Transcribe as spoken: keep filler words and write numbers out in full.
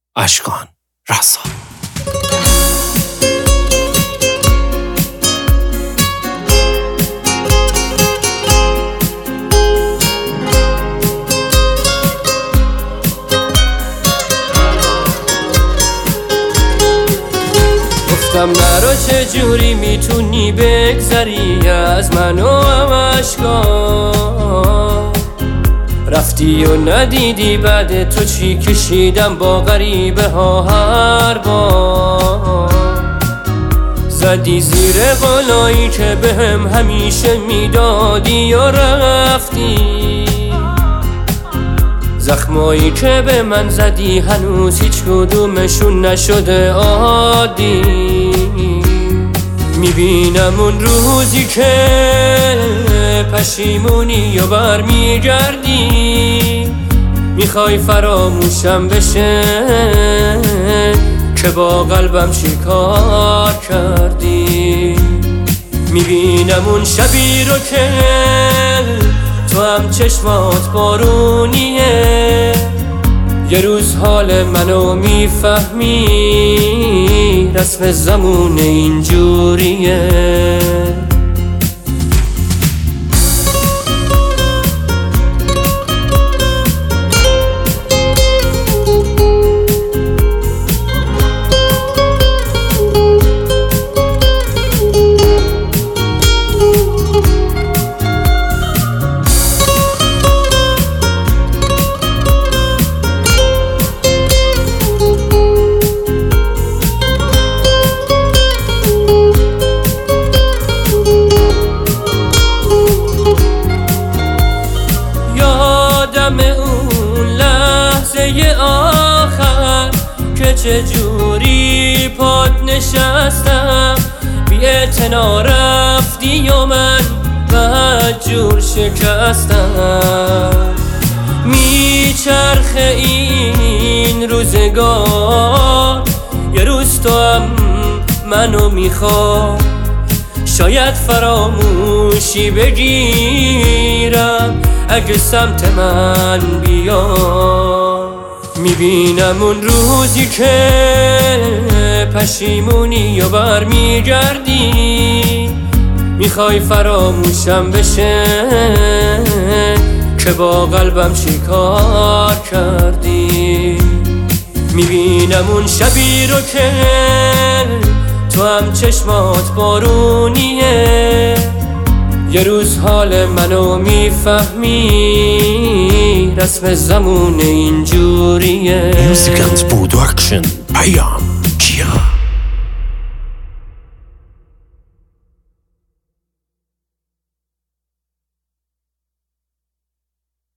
اشکان رسا. گفتم نرو چجوری میتونی بگذری از من و اشکان، رفتی و ندیدی بعد تو چی کشیدم با غریبه ها هر بار. زدی زیر قولایی که بهم همیشه میدادی و رفتی، زخمایی که به من زدی هنوز هیچ کدومشون نشده عادی. میبینم اون روزی که پشیمونی و برمیگردی، میخوای فراموشم بشه که با قلبم چیکار کردی. میبینم اون شبی رو که تو هم چشمات بارونیه، یه روز حال منو میفهمی رسم زمون اینجوریه. اون لحظه آخر که چجوری پات نشستم، بی اعتنا رفتی و من بدجور شکستم. میچرخه این روزگار، یه روز تو هم منو میخواد، شاید فراموشی بگیرم اگه سمت من بیا. میبینم اون روزی که پشیمونی و برمیگردی، میخوای فراموشم بشه که با قلبم چیکار کردی. میبینم اون شبی رو که تو هم چشمات بارونیه، یه روز حال منو میفهمی رسم زمون اینجوریه. Music and Production پیام.